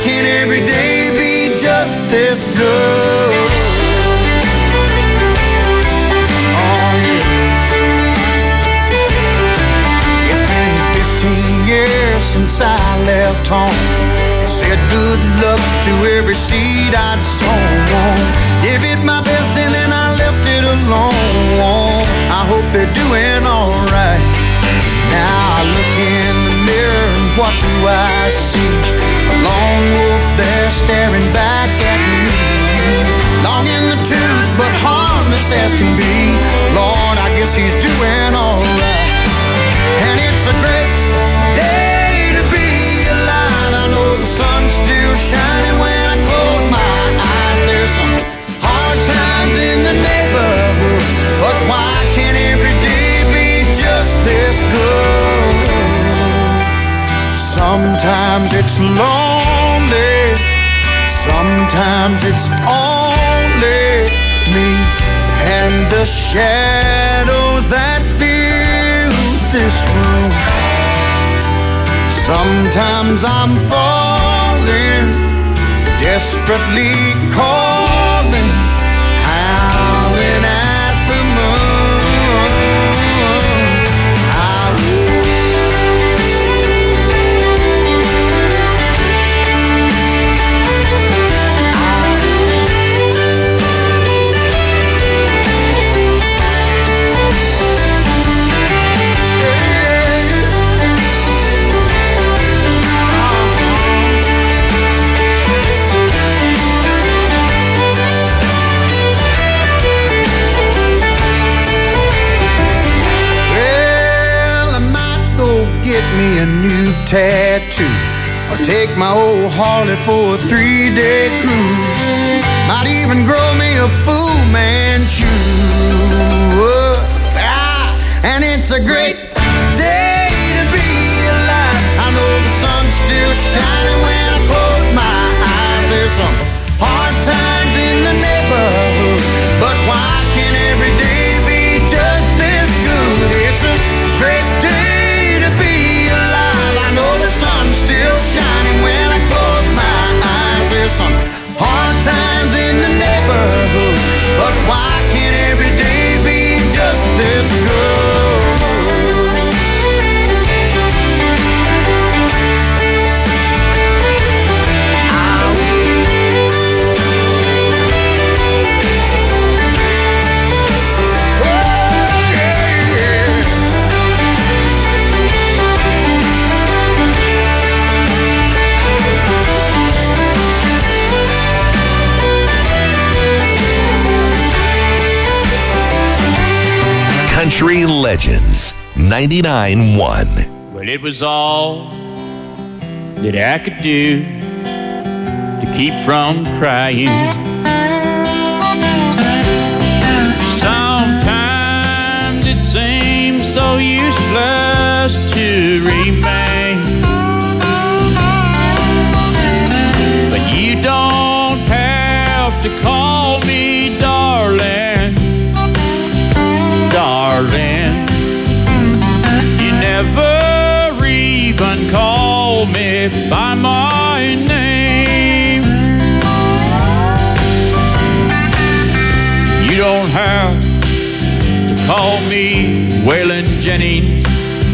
can't every day be just this good? Oh, yeah. It's been 15 years since I left home. It said good luck to every seed I'd sown. Give it my best and then I left it alone. I hope they're doing alright. Now I look in the mirror and what do I see? A lone wolf there staring back at me. Long in the tooth but harmless as can be. Lord, I guess he's doing alright. And it's a great day to be alive. I know the sun's still shining when I close my eyes. There's some hard times in the neighborhood, but why can't every day be just this good? Sometimes it's lonely, sometimes it's only me and the shadows that fill this room. Sometimes I'm falling, desperately calling, howling at the moon. Get me a new tattoo, or take my old Harley for a 3-day cruise. Might even grow me a Fu Manchu. And it's a great day to be alive. I know the sun's still shining when I close my eyes. There's some hard times in the neighborhood, but why can't every day be just this good? It's a great day to be alive. I know the sun's still shining when I close my eyes. There's some hard times in the neighborhood, but why can't every day be just this good? Country Legends 99.1. Well, it was all that I could do to keep from crying. Sometimes it seems so useless to remain, but you don't have to call me darling. Darling, you never even call me by my name. You don't have to call me Waylon Jennings,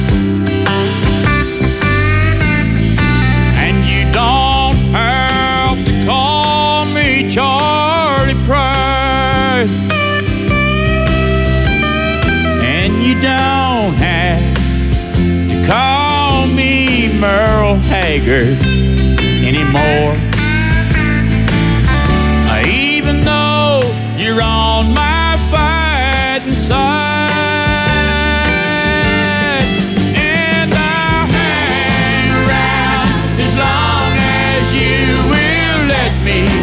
and you don't have to call me Charlie Price. You don't have to call me Merle Haggard anymore. Even though you're on my fighting side, and I'll hang around as long as you will let me.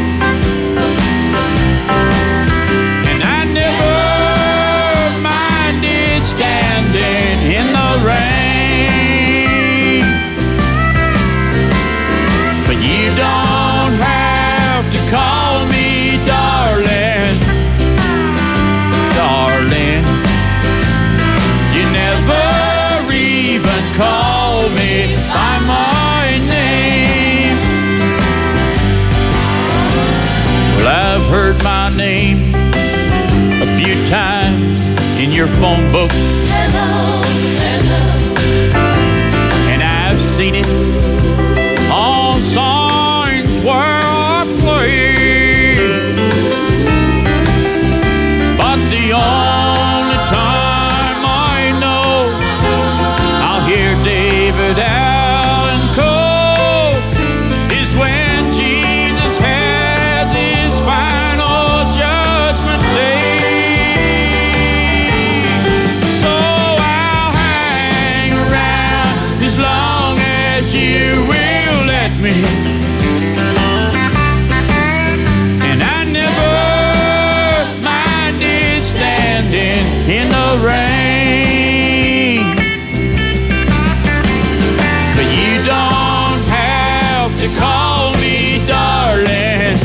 Standing in the rain, but you don't have to call me darling. Darling, you never even call me by my name. heard my name a few times in your phone book. Hello, hello. And I've seen it on signs where I play. But the only time I know I'll hear David Allen Coe is when Jesus has his final judgment day. So I'll hang around as long as you will let me. And I never minded standing in the rain. But you don't have to call me darling,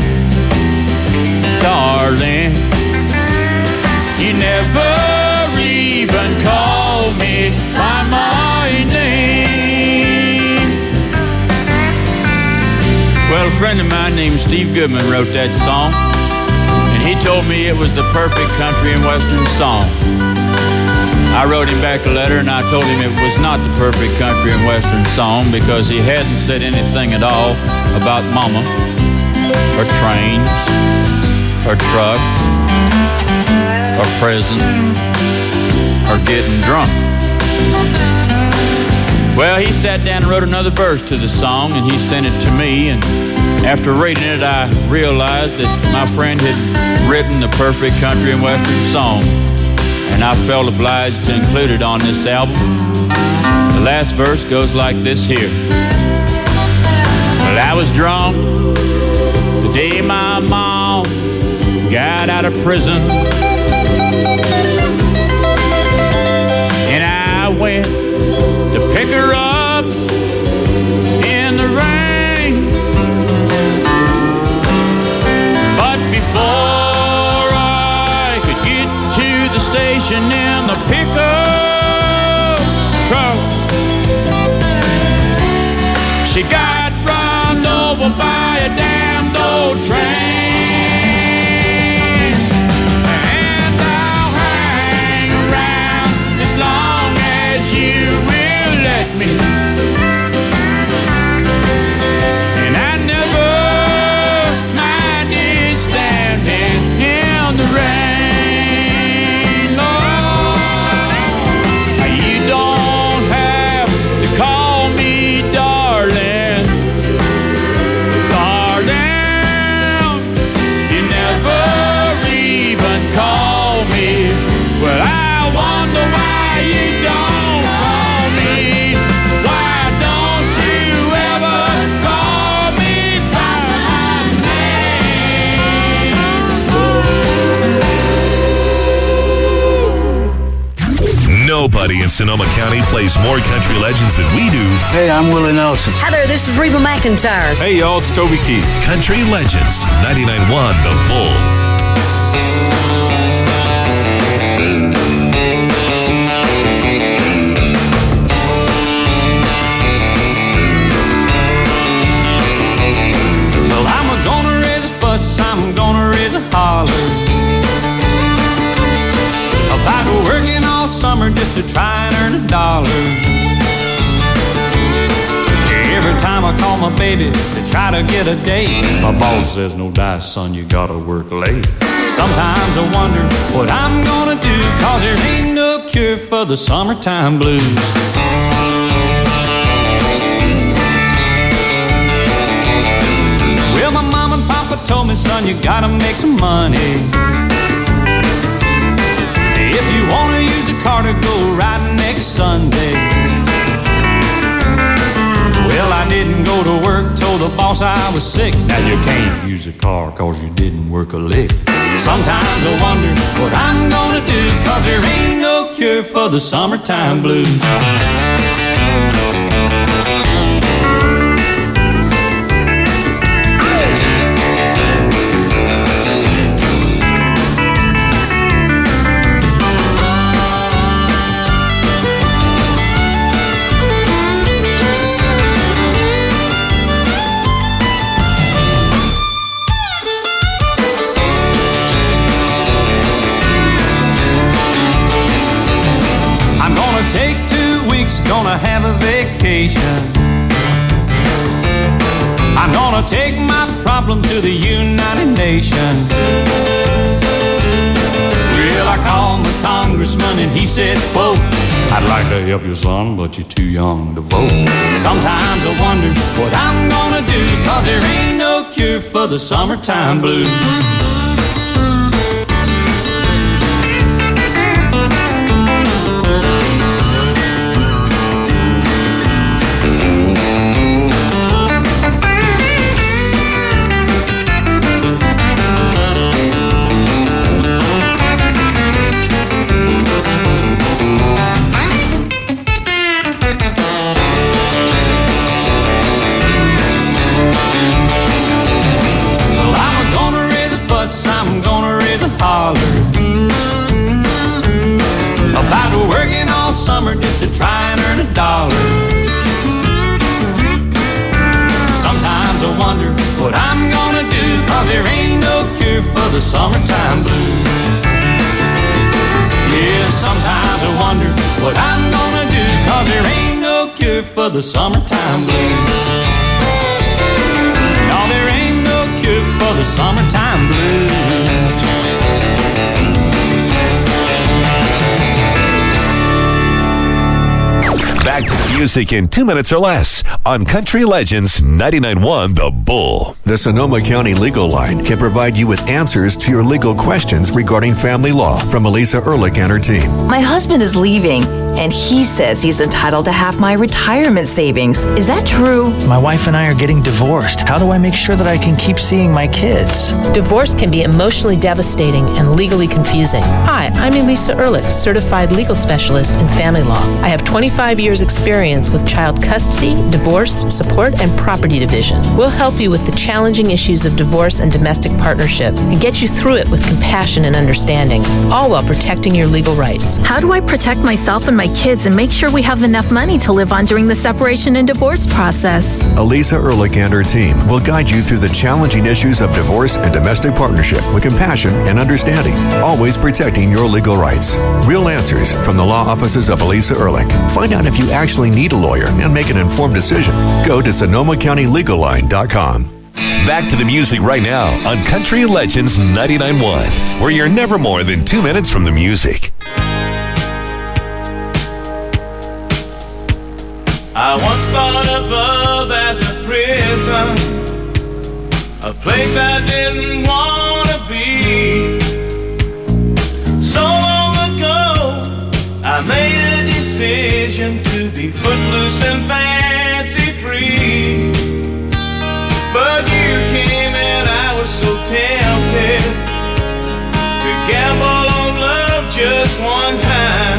darling. You never even call me by my name. Well, a friend of mine named Steve Goodman wrote that song, and he told me it was the perfect country and western song. I wrote him back a letter and I told him it was not the perfect country and western song because he hadn't said anything at all about mama, or trains, or trucks, or prison, or getting drunk. Well, he sat down and wrote another verse to the song and he sent it to me, and after reading it I realized that my friend had written the perfect country and western song, and I felt obliged to include it on this album. The last verse goes like this here. Well, I was drunk the day my mom got out of prison, and I went to pick her up in the rain. But before I could get to the station in the pickup truck, she got run over by a damned old train. And I'll hang around as long as you will let me. And I never minded standing in the rain. Lord, you don't have to call me darling, darling. You never even call me. Well, I wonder why you don't call me. Why don't you ever call me by my name? Nobody in Sonoma County plays more country legends than we do. Hey, I'm Willie Nelson. Hi there, this is Reba McEntire. Hey, y'all, it's Toby Keith. Country Legends, 99.1 The Bull. Well, I'm gonna raise a fuss, I'm gonna raise a holler about working all summer just to try and earn a dollar. Every time I call my baby to try to get a date, my boss says, no dice, son, you gotta work late. Sometimes I wonder what I'm gonna do, cause there ain't no cure for the summertime blues. Well, my mom and papa told me, son, you gotta make some money. If you wanna use a car to go riding next Sunday. Well, I didn't go to work, told the boss I was sick. Now you can't use a car cause you didn't work a lick. Sometimes I wonder what I'm gonna do, cause there ain't no cure for the summertime blues. nation. I'm gonna take my problem to the United Nations. Well, I called the congressman and he said, quote, I'd like to help you, son, but you're too young to vote. Sometimes I wonder what I'm gonna do, 'cause there ain't no cure for the summertime blues. About working all summer just to try and earn a dollar. Sometimes I wonder what I'm gonna do, 'cause there ain't no cure for the summertime blues. Yeah, sometimes I wonder what I'm gonna do, 'cause there ain't no cure for the summertime blues. No, there ain't no cure for the summertime blues. Back to the music in 2 minutes or less on Country Legends 99.1 The Bull. The Sonoma County Legal Line can provide you with answers to your legal questions regarding family law from Elisa Ehrlich and her team. My husband is leaving, and he says he's entitled to half my retirement savings. Is that true? My wife and I are getting divorced. How do I make sure that I can keep seeing my kids? Divorce can be emotionally devastating and legally confusing. Hi, I'm Elisa Ehrlich, certified legal specialist in family law. I have 25 years experience with child custody, divorce, support, and property division. We'll help you with the challenging issues of divorce and domestic partnership and get you through it with compassion and understanding, all while protecting your legal rights. How do I protect myself and my kids and make sure we have enough money to live on during the separation and divorce process? Elisa Ehrlich and her team will guide you through the challenging issues of divorce and domestic partnership with compassion and understanding, always protecting your legal rights. Real answers from the law offices of Elisa Ehrlich. Find out if you actually need a lawyer and make an informed decision. Go to SonomaCountyLegalLine.com. Back to the music right now on Country Legends 99.1, where you're never more than 2 minutes from the music. I once thought of love as a prison, a place I didn't want to be. So long ago, I made a decision to be footloose and fancy free. But you came and I was so tempted to gamble on love just one time.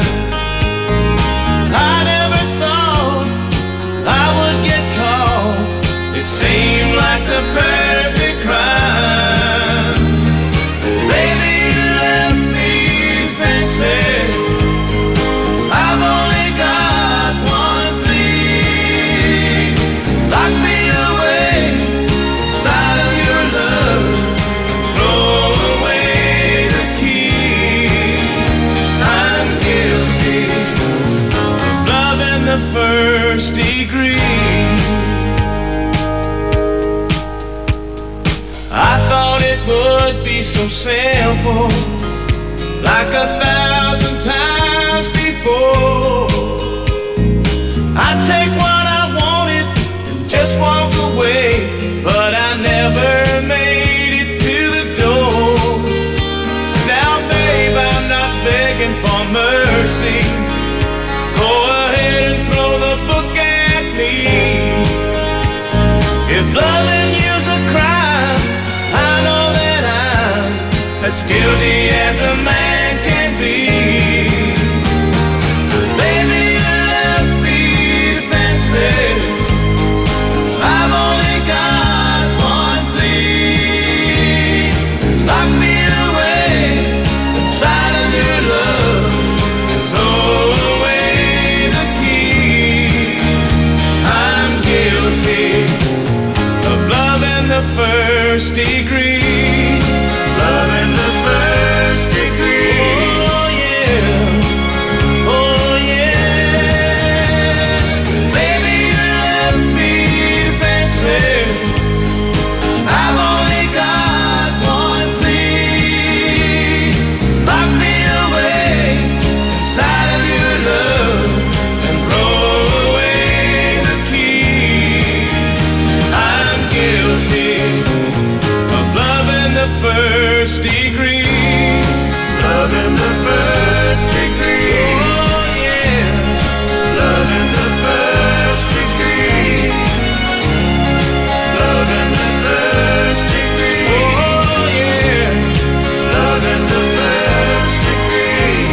I never thought I would get caught. It seemed like the perfect crime. Baby, you left me defenseless. I've only got one plea. Lock me away inside of your love. Throw away the key. I'm guilty of love in the first degree. I thought it would be so simple, like 1,000 times before. I'd take what I wanted and just walk away, but I never made it to the door. Now, babe, I'm not begging for mercy. Go ahead and throw the book at me. If loving you's a crime, I know that I'm as guilty as a man can be. But baby, you left me defenseless. I've only got one plea. Lock me away inside of your love and throw away the key. I'm guilty of love in the first degree. Love in the first degree. Oh yeah, oh yeah. Baby, you first degree. Love in the first degree. Oh yeah. Love in the first degree. Love in the first degree. Oh yeah. Love in the first degree.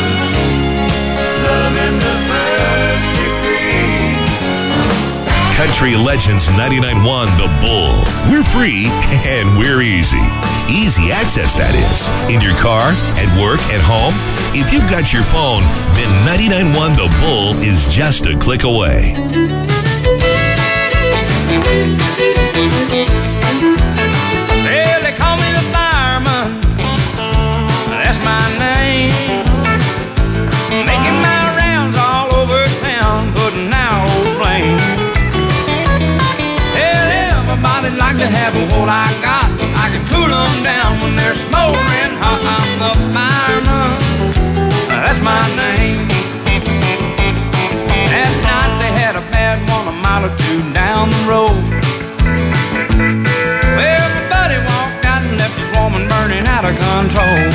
Love in the first degree. Country Legends 99.1 The Bull. We're free and we're easy. Easy access, that is. In your car, at work, at home. If you've got your phone, then 99.1 The Bull is just a click away. Well, they call me the fireman. That's my name. Making my rounds all over town, putting out old flames. Hell, everybody'd like to have what I got. I can cool them down when they're smoldering hot. I'm the fireman. That's my name. Last night they had a bad one a mile or two down the road. Well, my buddy walked out and left his woman burning out of control.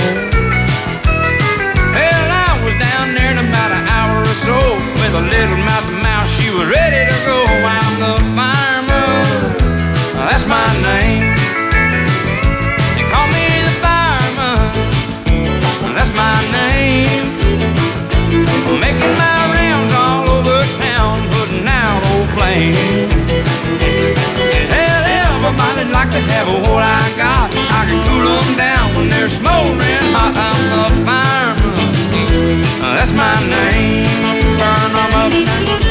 Well, I was down there in about an hour or so with a little mouth to mouth. She was ready to go. I'm the fireman. That's my name. They call me the fireman. That's my name. Making my rounds all over town, putting out old flames. Hell, everybody'd like to have what I got. I can cool them down when they're smoldering hot. I'm the fireman. That's my name. Burn them up.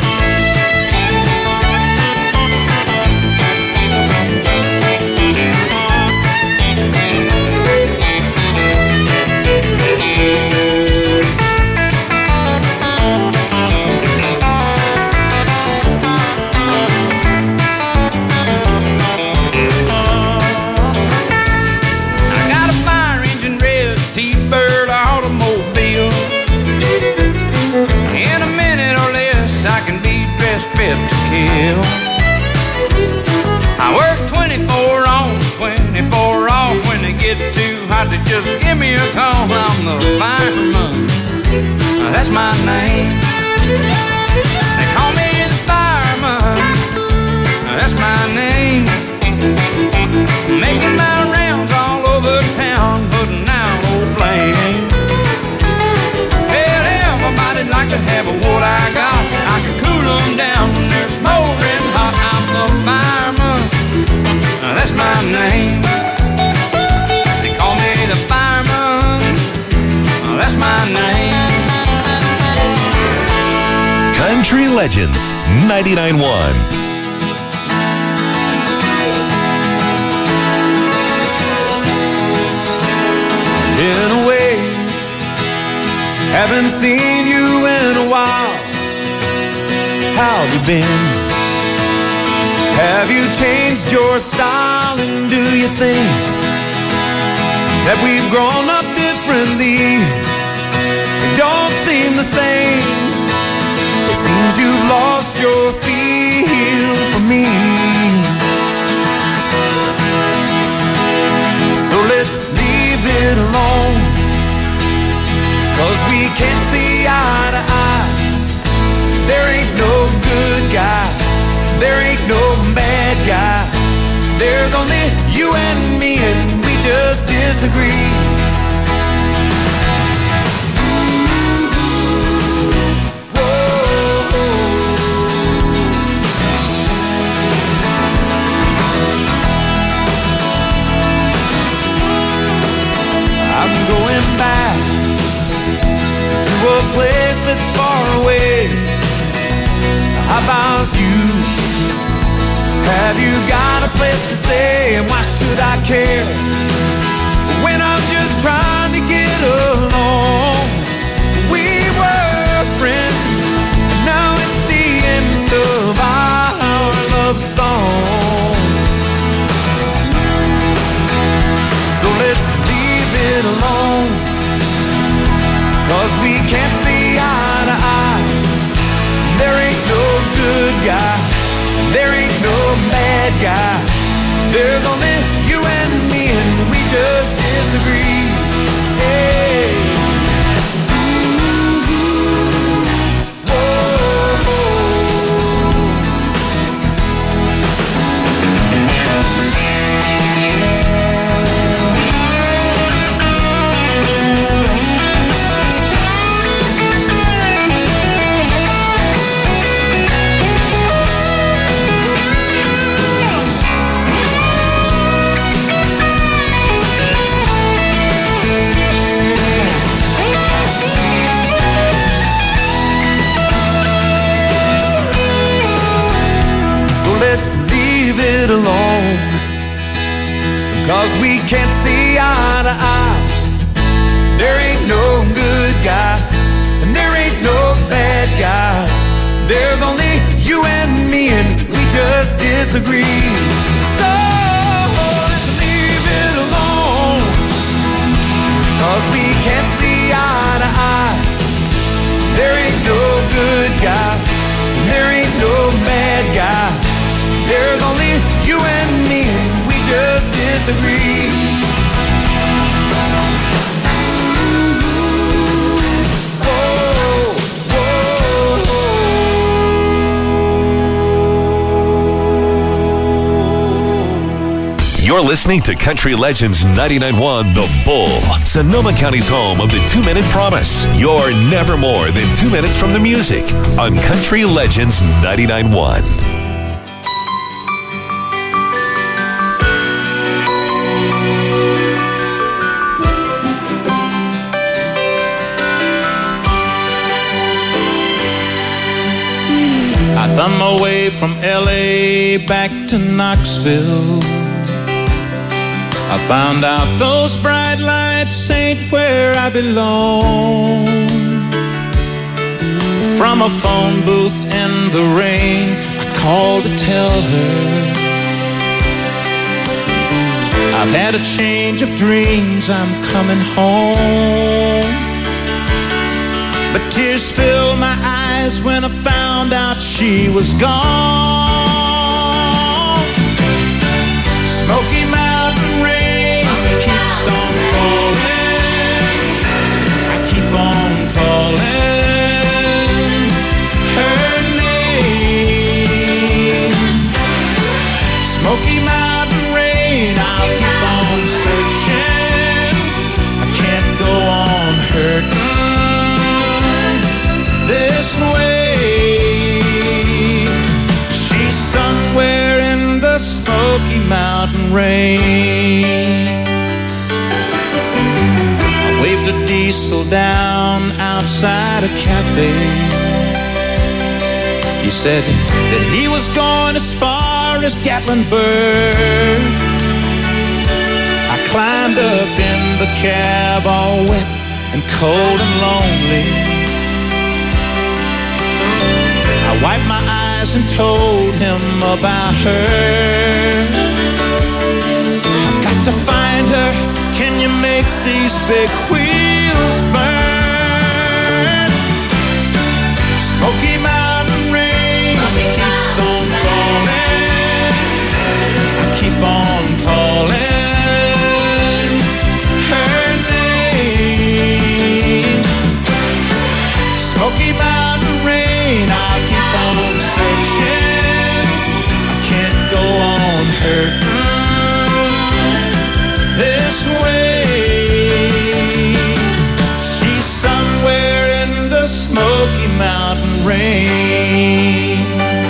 Fit to kill. I work 24 on, 24 off. When they get too hot, they just give me a call. I'm the fireman. That's my name. They call me the fireman. That's my name. Making my rounds all over town, putting out old flames. Hell, everybody'd like to have what I got. I can cool them down when they're smoldering hot. I'm the fireman. That's my name. They call me the fireman. That's my name. Country Legends 99.1. Been away, haven't seen you in a while. How have you been? Have you changed your style? And do you think that we've grown up differently? It don't seem the same. It seems you've lost your feel for me. So let's leave it alone, 'cause we can't see eye to eye. There ain't no good guy, there ain't no bad guy. There's only you and me, and we just disagree. I'm going back to a place that's far away. How about you? Have you got a place to stay? And why should I care when I'm just trying to get along? We were friends, and now it's the end of our love song. So let's leave it alone, 'cause we can't see eye to eye. There ain't no good guy, there ain't no bad guy. There's only you and me, and we just 'cause we can't see eye to eye. There ain't no good guy, and there ain't no bad guy. There's only you and me, and we just disagree. So let's leave it alone, 'cause we can't see eye to eye. There ain't no good guy, and there ain't no bad guy. There's only you and me, and we just disagree. You're listening to Country Legends 99.1 The Bull, Sonoma County's home of the 2-Minute Promise. You're never more than 2 minutes from the music on Country Legends 99.1. I thumb my way from L.A. back to Knoxville. I found out those bright lights ain't where I belong. From a phone booth in the rain, I called to tell her I've had a change of dreams, I'm coming home. But tears filled my eyes when I found out she was gone. Smoky Mountain rain keeps on falling. I keep on calling her name. Smoky Mountain rain, I'll keep on searching. I can't go on hurting this way. She's somewhere in the Smoky Mountain rain. I waved a diesel down outside a cafe. He said that he was going as far as Gatlinburg. I climbed up in the cab all wet and cold and lonely. I wiped my eyes and told him about her. I've got to find her. Can you make these big wheels burn? Smoky Mountain rain keeps on falling. I keep on calling her name. Smoky Mountain rain, I'll keep on searching. I can't go on hurting this way. She's somewhere in the Smoky Mountain rain.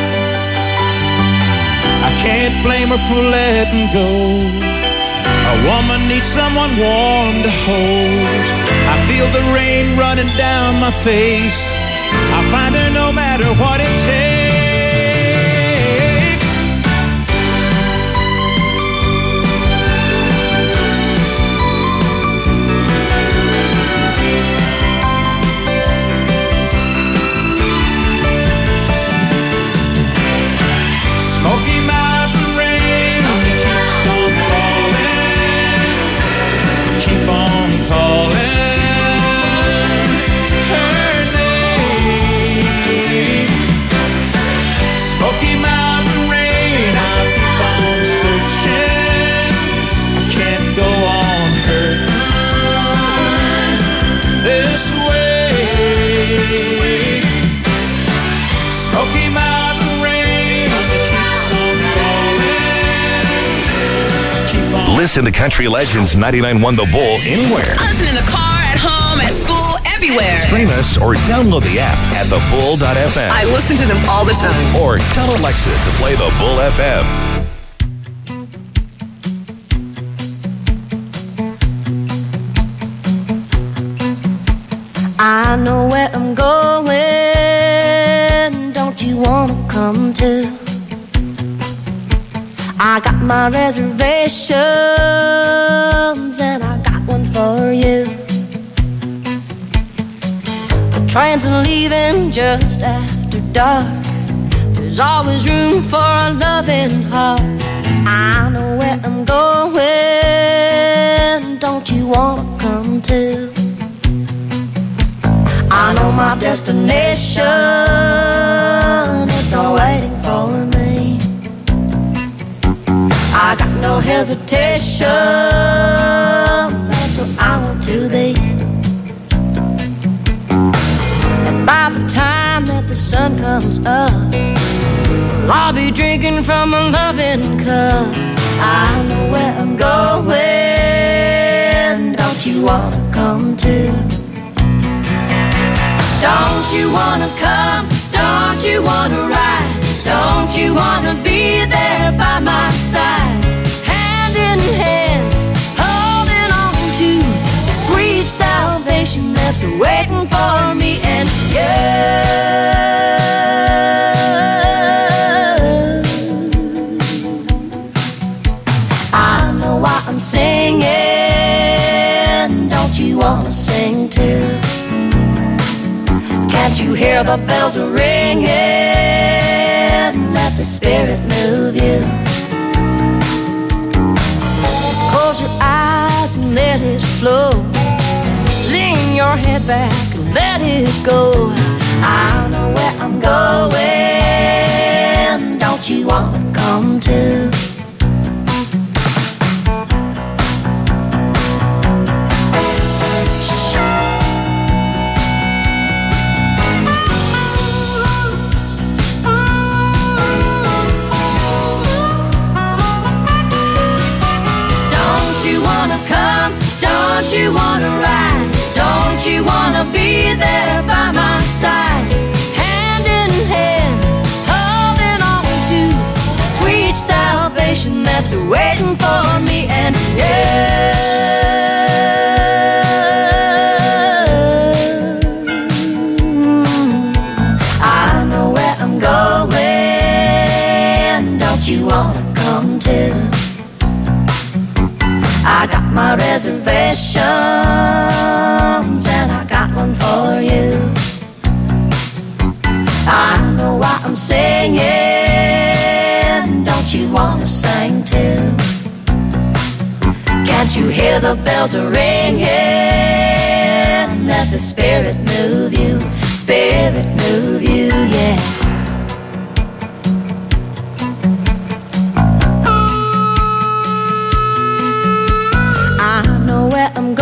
I can't blame her for letting go. A woman needs someone warm to hold. I feel the rain running down my face. I'll find her no matter what it takes. Smoky Mountain rain keeps on falling. Keep on calling her name. Smoky Mountain rain, I'll keep on searching. I can't go on hurting this way. Smoky Mountain rain keeps on falling. Listen to Country Legends 99.1 The Bull anywhere. Listen in the car, at home, at school, everywhere. Stream us or download the app at thebull.fm. I listen to them all the time. Or tell Alexa to play The Bull FM. I know where I'm going. Don't you wanna come too? I got my reservations, and I got one for you. The trains are leaving just after dark. There's always room for a loving heart. I know where I'm going. Don't you wanna come too? I know my destination. It's all waiting for me. I got no hesitation. That's where I want to be. And by the time that the sun comes up, I'll be drinking from a loving cup. I know where I'm going. Don't you wanna come too? Don't you wanna come? Don't you wanna ride? Don't you wanna be there by my side? Hand in hand, holding on to the sweet salvation that's waiting for me and you. I know why I'm singing. Don't you wanna sing too? Can't you hear the bells are ringing? Let the Spirit move you. Just close your eyes and let it flow. Lean your head back and let it go. I know where I'm going. Don't you wanna come too? Don't you wanna ride? Don't you wanna be there by my side? Hand in hand, holding on to sweet salvation that's waiting for me and you. I know where I'm going. Don't you wanna come too? I got my reservations, and I got one for you. I know why I'm singing. Don't you wanna sing too? Can't you hear the bells are ringing? Let the Spirit move you, Spirit move you, yeah. Where I'm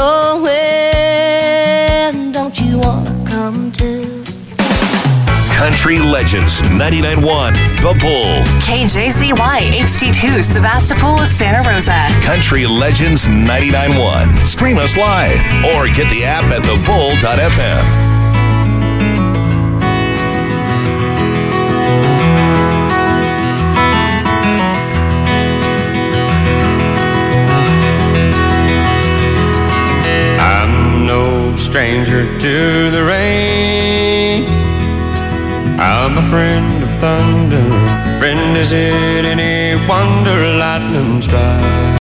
going, don't you wanna come too? Country Legends 99.1 The Bull. KJZY HD2 Sebastopol, Santa Rosa. Country Legends 99.1. Stream us live or get the app at thebull.fm. Stranger to the rain, I'm a friend of thunder. Friend, is it any wonder lightning strikes